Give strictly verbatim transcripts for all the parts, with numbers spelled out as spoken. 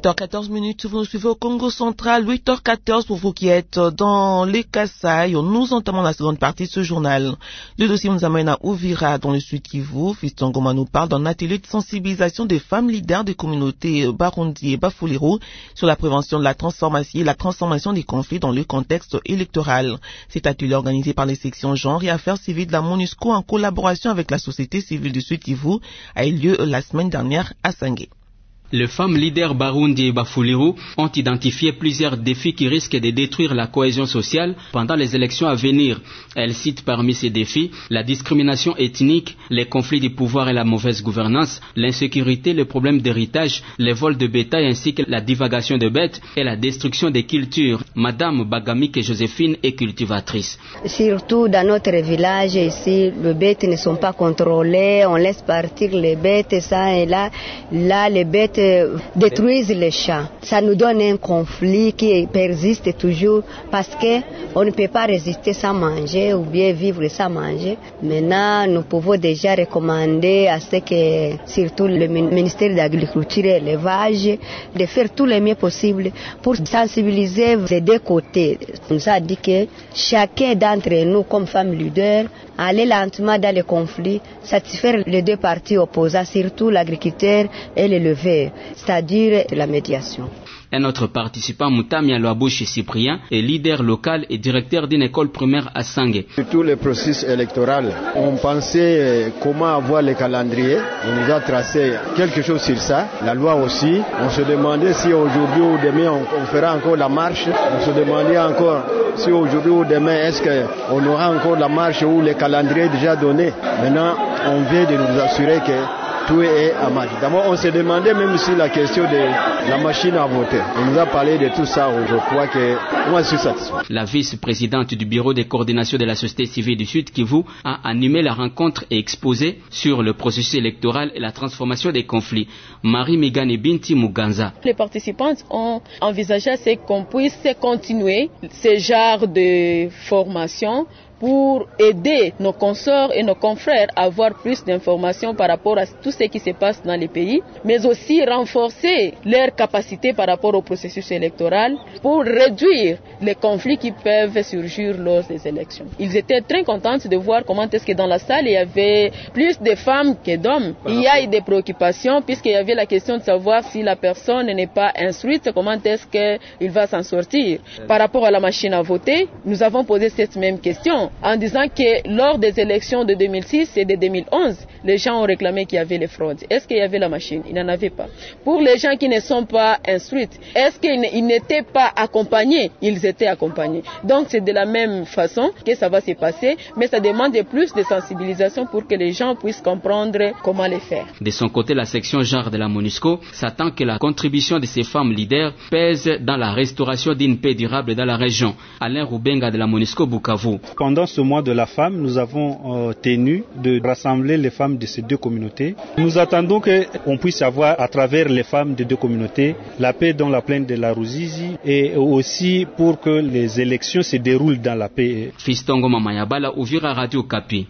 sept heures quatorze minutes, vous nous suivez au Congo central, huit heures quatorze pour vous qui êtes dans les Kasaï. Nous entamons la seconde partie de ce journal. Le dossier nous amène à Uvira, dans le Sud Kivu. Fiston Ngoma nous parle d'un atelier de sensibilisation des femmes leaders des communautés Barundi et Bafulero sur la prévention de la transformation et la transformation des conflits dans le contexte électoral. Cet atelier organisé par les sections genre et affaires civiles de la MONUSCO en collaboration avec la société civile du Sud Kivu a eu lieu la semaine dernière à Sangué. Les femmes leaders Barundi et Bafulero ont identifié plusieurs défis qui risquent de détruire la cohésion sociale pendant les élections à venir. Elles citent parmi ces défis la discrimination ethnique, les conflits de pouvoir et la mauvaise gouvernance, l'insécurité, les problèmes d'héritage, les vols de bétail ainsi que la divagation de bêtes et la destruction des cultures. Madame Bagamike Joséphine est cultivatrice. Surtout dans notre village ici, les bêtes ne sont pas contrôlées, on laisse partir les bêtes, ça et là, là les bêtes détruisent les champs. Ça nous donne un conflit qui persiste toujours parce qu'on ne peut pas résister sans manger ou bien vivre sans manger. Maintenant, nous pouvons déjà recommander à ce que, surtout le ministère de l'Agriculture et de l'Élevage, de faire tout le mieux possible pour sensibiliser les deux côtés. On nous a dit que chacun d'entre nous, comme femmes leaders, aller lentement dans le conflit, satisfaire les deux parties opposées, surtout l'agriculteur et l'éleveur, c'est-à-dire la médiation. Un autre participant, Moutamia Loabouche Cyprien, est leader local et directeur d'une école primaire à Sangué. Surtout le processus électoral, on pensait comment avoir le calendrier. On nous a tracé quelque chose sur ça. La loi aussi. On se demandait si aujourd'hui ou demain on, on fera encore la marche. On se demandait encore si aujourd'hui ou demain est-ce qu'on aura encore la marche ou le calendrier déjà donné. Maintenant, on vient de nous assurer que tout est à marche. D'abord, on s'est demandé même si la question de la machine à voter. On nous a parlé de tout ça. Je crois que moi, je suis satisfait. La vice-présidente du bureau de coordination de la société civile du Sud Kivu a animé la rencontre et exposé sur le processus électoral et la transformation des conflits. Marie Mégane Binti Muganza. Les participants ont envisagé qu'on puisse continuer ce genre de formation pour aider nos consorts et nos confrères à avoir plus d'informations par rapport à tout ce qui se passe dans les pays, mais aussi renforcer leurs capacités par rapport au processus électoral pour réduire les conflits qui peuvent surgir lors des élections. Ils étaient très contents de voir comment est-ce que dans la salle il y avait plus de femmes que d'hommes. Il y a eu des préoccupations puisqu'il y avait la question de savoir si la personne n'est pas instruite, comment est-ce qu'il va s'en sortir. Par rapport à la machine à voter, nous avons posé cette même question, en disant que lors des élections de deux mille six et de deux mille onze, les gens ont réclamé qu'il y avait les fraudes. Est-ce qu'il y avait la machine? Il n'en avait pas. Pour les gens qui ne sont pas instruits, est-ce qu'ils n'étaient pas accompagnés? Ils étaient accompagnés. Donc c'est de la même façon que ça va se passer, mais ça demande plus de sensibilisation pour que les gens puissent comprendre comment les faire. De son côté, la section genre de la MONUSCO s'attend que la contribution de ces femmes leaders pèse dans la restauration d'une paix durable dans la région. Alain Roubenga de la MONUSCO Bukavu. Pendant ce mois de la femme, nous avons euh, tenu de rassembler les femmes de ces deux communautés. Nous attendons qu'on puisse avoir à travers les femmes des deux communautés la paix dans la plaine de la Ruzizi et aussi pour que les élections se déroulent dans la paix. Fiston Ngoma Mayabala, Uvira Radio Kapi.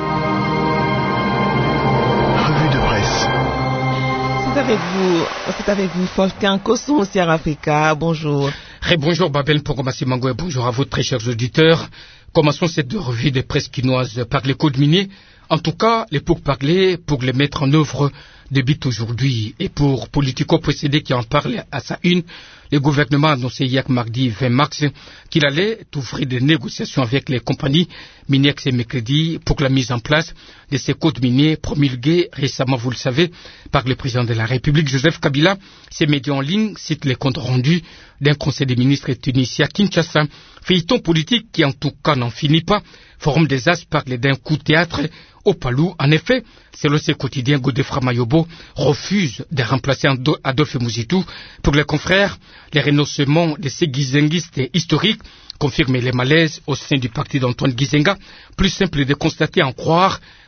Revue de presse. C'est avec vous, c'est avec vous, Faustin Kosson, Sierra Africa. Bonjour. Hey, bonjour Babel Pongomasi Mango et bonjour à vous très chers auditeurs. Commençons cette revue de presse quinoise par les codes miniers. En tout cas, les pourparlers pour les mettre en œuvre débutent aujourd'hui. Et pour Politico Précédé qui en parle à sa une, le gouvernement a annoncé hier mardi vingt mars qu'il allait ouvrir des négociations avec les compagnies minières ce mercredi pour la mise en place de ces codes miniers promulgués récemment, vous le savez, par le président de la République, Joseph Kabila. Ces médias en ligne citent les comptes rendus d'un conseil des ministres tunisien à Kinshasa. Feuilleton politique qui en tout cas n'en finit pas. Forum des As parle d'un coup de théâtre au Palou. En effet, selon ce quotidien, Godefra Mayobo refuse de remplacer Adolphe Mouzitou. Pour les confrères, les renoncements de ces guizenguistes historiques confirment les malaises au sein du parti d'Antoine Gizenga. Plus simple de constater en croire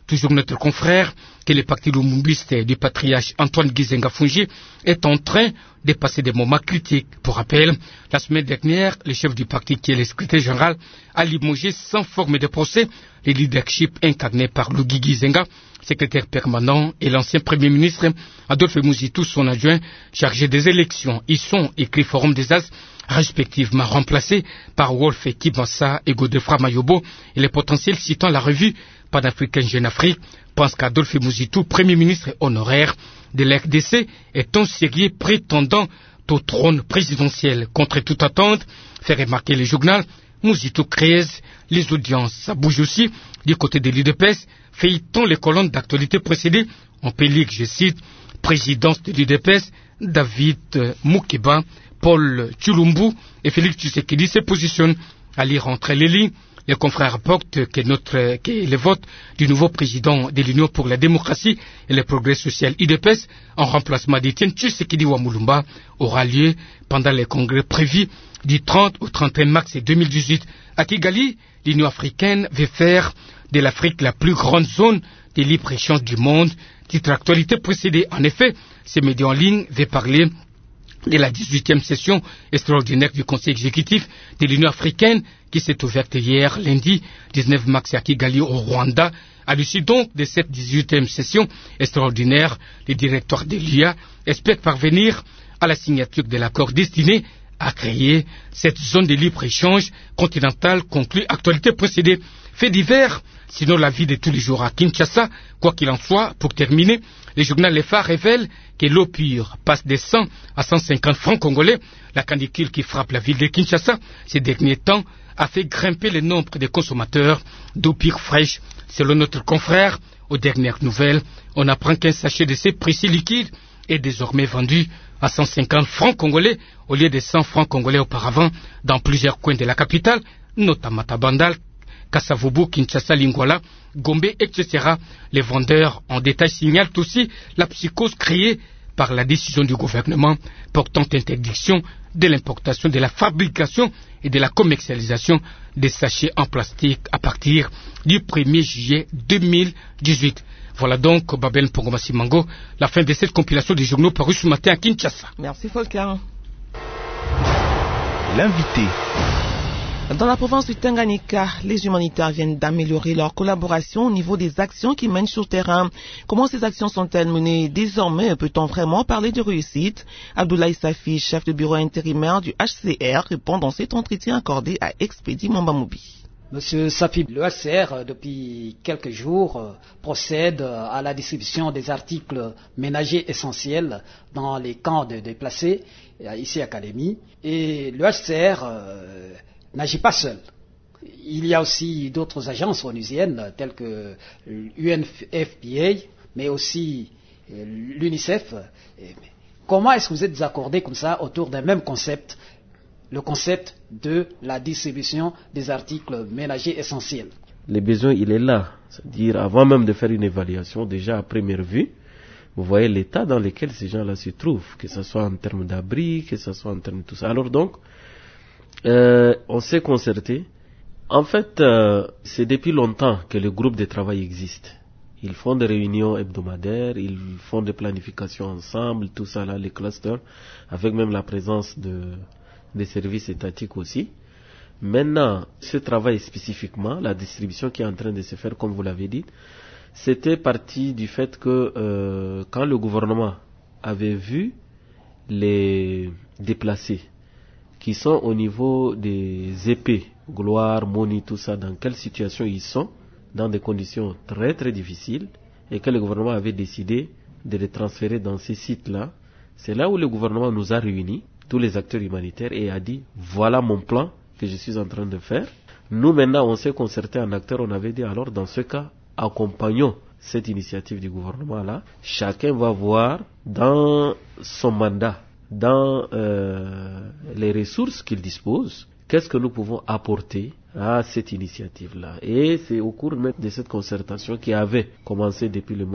toujours notre confrère, que le parti lumumbiste du patriarche Antoine Gizenga Fungi est en train de passer des moments critiques. Pour rappel, la semaine dernière, le chef du parti, qui est le secrétaire général, a limogé sans forme de procès le leadership incarné par Luigi Gizenga, secrétaire permanent, et l'ancien premier ministre Adolphe Muzitu, son adjoint chargé des élections. Ils sont écrits Forum des As, respectivement remplacés par Wolf Kibasa et Godefroid Mayobo, et les potentiels citant la revue panafricaine Jeune Afrique pense qu'Adolphe Muzitu, premier ministre honoraire de l'R D C, est un sérieux prétendant au trône présidentiel. Contre toute attente, fait remarquer le journal, Muzitu crée les audiences. Ça bouge aussi du côté de l'U D P S, feuilletant les colonnes d'actualité précédées. On peut lire, je cite, présidence de l'U D P S, David Moukeba, Paul Tshilumbu et Félix Tshisekedi se positionnent. À lire entre les lignes, les confrères rapportent que, notre, que le vote du nouveau président de l'Union pour la démocratie et le progrès social U D P S en remplacement d'Étienne Tshisekedi Wamulumba aura lieu pendant les congrès prévus du trente au trente et un mars deux mille dix-huit. À Kigali, l'Union africaine veut faire de l'Afrique la plus grande zone de libre-échange du monde. Titre actualité précédée. En effet, ces médias en ligne veulent parler de la dix-huitième session extraordinaire du Conseil exécutif de l'Union africaine qui s'est ouverte hier, lundi dix-neuf mars à Kigali au Rwanda. À l'issue donc de cette dix-huitième session extraordinaire, le directeur de l'U A espère parvenir à la signature de l'accord destiné à créer cette zone de libre-échange continentale conclue. Actualité précédée. Fait divers, sinon la vie de tous les jours à Kinshasa. Quoi qu'il en soit, pour terminer, le journal Le Phare révèle que l'eau pure passe de cent à cent cinquante francs congolais. La canicule qui frappe la ville de Kinshasa ces derniers temps a fait grimper le nombre de consommateurs d'eau pure fraîche. Selon notre confrère, aux dernières nouvelles, on apprend qu'un sachet de ces précis liquides est désormais vendu à cent cinquante francs congolais au lieu de cent francs congolais auparavant dans plusieurs coins de la capitale, notamment à Bandal, Kasavubu, Kinshasa, Lingwala, Gombe, et cetera. Les vendeurs en détail signalent aussi la psychose créée par la décision du gouvernement portant interdiction de l'importation, de la fabrication et de la commercialisation des sachets en plastique à partir du premier juillet deux mille dix-huit. Voilà donc, Babel Pongomasi Mango, la fin de cette compilation des journaux parus ce matin à Kinshasa. Merci Volker. L'invité. Dans la province du Tanganyika, les humanitaires viennent d'améliorer leur collaboration au niveau des actions qu'ils mènent sur terrain. Comment ces actions sont-elles menées désormais? Peut-on vraiment parler de réussite? Abdoulaye Safi, chef de bureau intérimaire du H C R, répond dans cet entretien accordé à Expédie Mambamoubi. Monsieur Safi, le H C R, depuis quelques jours, procède à la distribution des articles ménagers essentiels dans les camps de déplacés, ici à Kalemi. Et le H C R euh, n'agit pas seul. Il y a aussi d'autres agences onusiennes telles que l'U N F P A, mais aussi l'UNICEF. Comment est-ce que vous êtes accordés comme ça autour d'un même concept, le concept de la distribution des articles ménagers essentiels? Le besoin, il est là. C'est-à-dire, avant même de faire une évaluation, déjà à première vue, vous voyez l'état dans lequel ces gens-là se trouvent, que ce soit en termes d'abri, que ce soit en termes de tout ça. Alors donc, Euh, on s'est concerté. En fait, euh, c'est depuis longtemps que le groupe de travail existe. Ils font des réunions hebdomadaires, ils font des planifications ensemble, tout ça là, les clusters, avec même la présence de, des services étatiques aussi. Maintenant, ce travail spécifiquement, la distribution qui est en train de se faire, comme vous l'avez dit, c'était parti du fait que euh, quand le gouvernement avait vu les déplacés qui sont au niveau des E P, Gloire, Moni, tout ça, dans quelle situation ils sont, dans des conditions très très difficiles, et que le gouvernement avait décidé de les transférer dans ces sites-là. C'est là où le gouvernement nous a réunis, tous les acteurs humanitaires, et a dit, voilà mon plan que je suis en train de faire. Nous maintenant, on s'est concerté en acteurs, on avait dit, alors dans ce cas, accompagnons cette initiative du gouvernement-là. Chacun va voir dans son mandat, dans euh, les ressources qu'il dispose, qu'est-ce que nous pouvons apporter à cette initiative-là. Et c'est au cours même de cette concertation qui avait commencé depuis le mois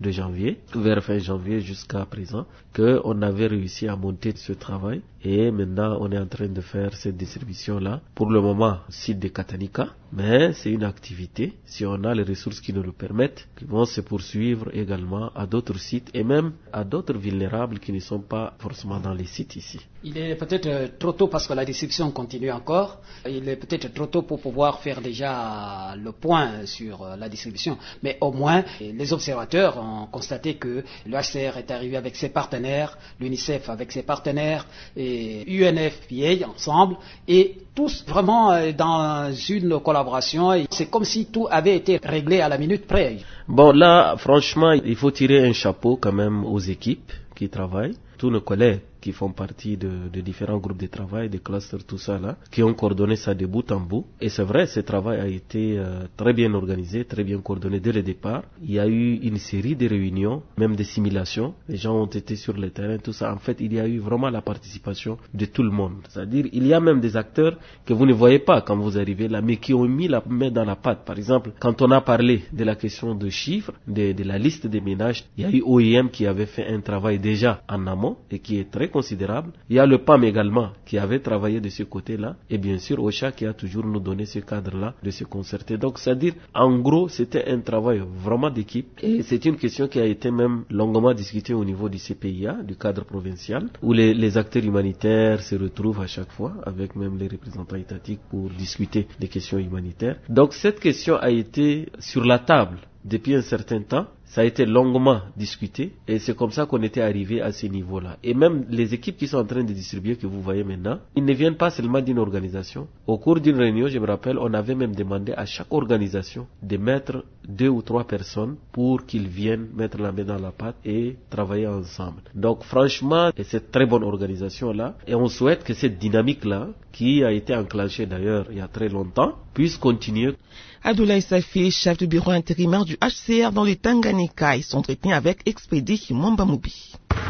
de janvier, vers fin janvier jusqu'à présent, qu'on avait réussi à monter ce travail. Et maintenant, on est en train de faire cette distribution-là. Pour le moment, site de Katanika, mais c'est une activité, si on a les ressources qui nous le permettent, qui vont se poursuivre également à d'autres sites et même à d'autres vulnérables qui ne sont pas forcément dans les sites ici. Il est peut-être trop tôt parce que la distribution continue encore. Il est peut-être trop tôt pour pouvoir faire déjà le point sur la distribution. Mais au moins, les observateurs ont constaté que le H C R est arrivé avec ses partenaires, l'UNICEF avec ses partenaires, et U N F P A ensemble, et tous vraiment dans une collaboration. C'est comme si tout avait été réglé à la minute près. Bon, là, franchement, il faut tirer un chapeau quand même aux équipes qui travaillent, tous nos collègues qui font partie de, de différents groupes de travail, des clusters, tout ça là, qui ont coordonné ça de bout en bout. Et c'est vrai, ce travail a été euh, très bien organisé, très bien coordonné dès le départ. Il y a eu une série de réunions, même des simulations. Les gens ont été sur le terrain, tout ça. En fait, il y a eu vraiment la participation de tout le monde. C'est-à-dire, il y a même des acteurs que vous ne voyez pas quand vous arrivez là, mais qui ont mis la main dans la pâte. Par exemple, quand on a parlé de la question de chiffres, de, de la liste des ménages, il y a eu O I M qui avait fait un travail déjà en amont et qui est très considérable. Il y a le P A M également qui avait travaillé de ce côté-là et bien sûr OCHA qui a toujours nous donné ce cadre-là de se concerter. Donc c'est-à-dire en gros c'était un travail vraiment d'équipe et c'est une question qui a été même longuement discutée au niveau du C P I A, du cadre provincial, où les, les acteurs humanitaires se retrouvent à chaque fois avec même les représentants étatiques pour discuter des questions humanitaires. Donc cette question a été sur la table depuis un certain temps. Ça a été longuement discuté et c'est comme ça qu'on était arrivé à ce niveau-là. Et même les équipes qui sont en train de distribuer, que vous voyez maintenant, ils ne viennent pas seulement d'une organisation. Au cours d'une réunion, je me rappelle, on avait même demandé à chaque organisation de mettre deux ou trois personnes pour qu'ils viennent mettre la main dans la pâte et travailler ensemble. Donc franchement, cette très bonne organisation-là, et on souhaite que cette dynamique-là, qui a été enclenchée d'ailleurs il y a très longtemps, puisse continuer. Abdoulaye Safi, chef du bureau intérimaire du H C R dans le Tanganyika, ils s'entretenaient avec Expédie Mwamba Moubi.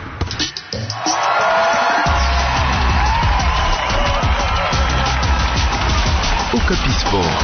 Okapi Sport.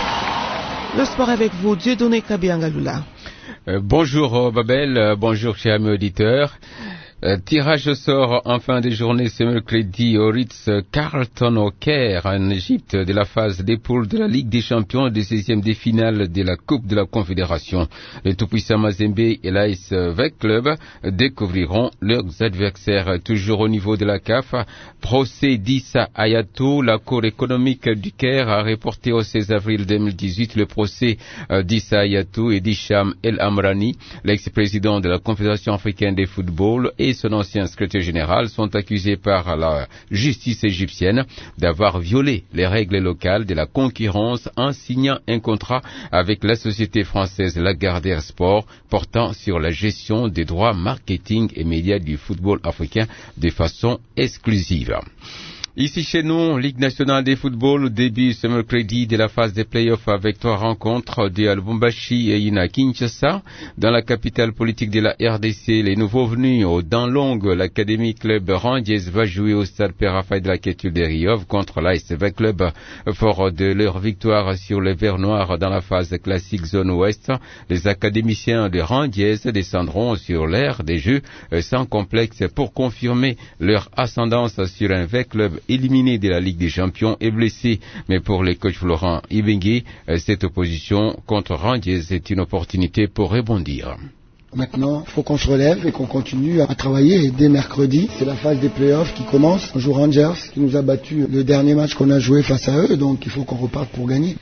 Le sport avec vous, Dieudonné Kabiangalula. Euh, bonjour Babel, euh, bonjour chers amis auditeurs. Euh, tirage au sort en fin de journée ce mercredi au Ritz-Carlton au Caire en Égypte de la phase des poules de la Ligue des champions des seizièmes de finale de la Coupe de la Confédération. Le tout-puissant Mazembe et l'A S Vec Club découvriront leurs adversaires. Toujours au niveau de la C A F, procès d'Issa Hayatou, la Cour économique du Caire a reporté au seize avril deux mille dix-huit le procès d'Issa Hayatou et d'Hicham El Amrani, l'ex-président de la Confédération africaine de football, et son ancien secrétaire général sont accusés par la justice égyptienne d'avoir violé les règles locales de la concurrence en signant un contrat avec la société française Lagardère Sport portant sur la gestion des droits marketing et médias du football africain de façon exclusive. Ici chez nous, Ligue nationale de football, début ce mercredi de la phase des playoffs avec trois rencontres de Lubumbashi et Ina Kinshasa. Dans la capitale politique de la R D C, les nouveaux venus au Danlong, l'Académie Club Rangers va jouer au stade Père-Raphaël de la Quetu de Riov contre l'A S V Club. Fort de leur victoire sur les Verts Noirs dans la phase classique zone ouest, les académiciens de Rangers descendront sur l'aire des jeux sans complexe pour confirmer leur ascendance sur un V Club éliminé de la Ligue des Champions et blessé. Mais pour le coach Florent Ibengue, cette opposition contre Rangers est une opportunité pour rebondir. Maintenant, il faut qu'on se relève et qu'on continue à travailler. Et dès mercredi, c'est la phase des playoffs qui commence. On joue Rangers, qui nous a battu le dernier match qu'on a joué face à eux, donc il faut qu'on reparte pour gagner.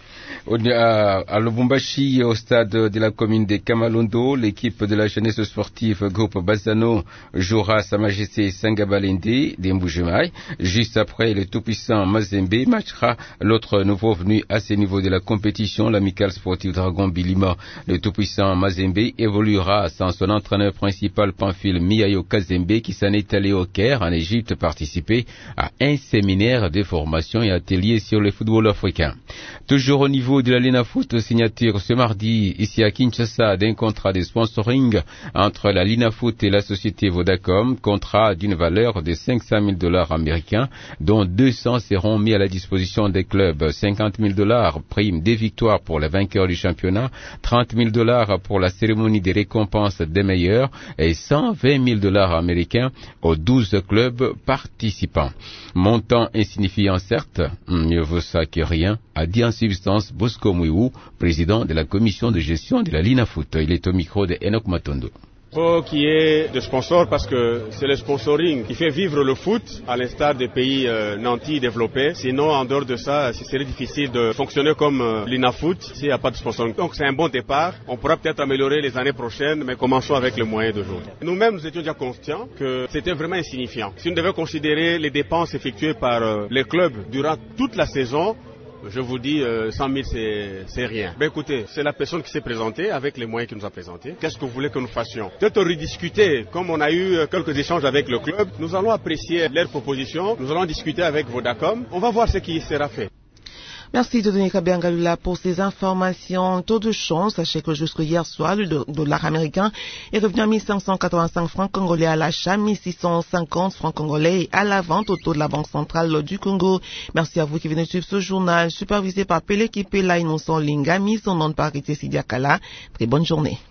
À, à Lubumbashi, au stade de la commune de Kamalondo, l'équipe de la jeunesse sportive groupe Bazano jouera Sa Majesté Sangabalende d'Embujemai. Juste après, le tout-puissant Mazembe matchera l'autre nouveau venu à ce niveau de la compétition, l'amical sportif Dragon Bilima. Le tout-puissant Mazembe évoluera sans son entraîneur principal Pamphile Miayo Kazembe qui s'en est allé au Caire en Égypte participer à un séminaire de formation et atelier sur le football africain. Toujours au niveau niveau de la Linafoot, signature ce mardi ici à Kinshasa d'un contrat de sponsoring entre la Linafoot et la société Vodacom, contrat d'une valeur de cinq cent mille dollars américains, dont deux cents seront mis à la disposition des clubs. cinquante mille dollars prime des victoires pour les vainqueurs du championnat, trente mille dollars pour la cérémonie des récompenses des meilleurs et cent vingt mille dollars américains aux douze clubs participants. Montant insignifiant certes, mieux vaut ça que rien, a dit en substance Bosco Mouiou, président de la commission de gestion de la Linafoot. Il est au micro de Enoch Matondo. Il faut qu'il y ait des sponsors parce que c'est le sponsoring qui fait vivre le foot à l'instar des pays euh, nantis développés. Sinon, en dehors de ça, ce serait difficile de fonctionner comme euh, l'Inafoot s'il n'y a pas de sponsoring. Donc c'est un bon départ. On pourra peut-être améliorer les années prochaines, mais commençons avec les moyens d'aujourd'hui. Nous-mêmes, nous étions déjà conscients que c'était vraiment insignifiant. Si on devait considérer les dépenses effectuées par euh, les clubs durant toute la saison, je vous dis, euh, cent mille, c'est, c'est rien. Ben écoutez, c'est la personne qui s'est présentée avec les moyens qu'il nous a présentés. Qu'est-ce que vous voulez que nous fassions? Peut-être rediscuter, comme on a eu quelques échanges avec le club. Nous allons apprécier leurs propositions. Nous allons discuter avec Vodacom. On va voir ce qui sera fait. Merci de donner Kabiangalula pour ces informations. Taux de change, sachez que jusqu'à hier soir, le dollar américain est revenu à mille cinq cent quatre-vingt-cinq francs congolais à l'achat, mille six cent cinquante francs congolais et à la vente au taux de la Banque centrale du Congo. Merci à vous qui venez suivre ce journal, supervisé par Pelé Kipela Innocent Linga, mise en onde par Rité Sidiakala. Très bonne journée.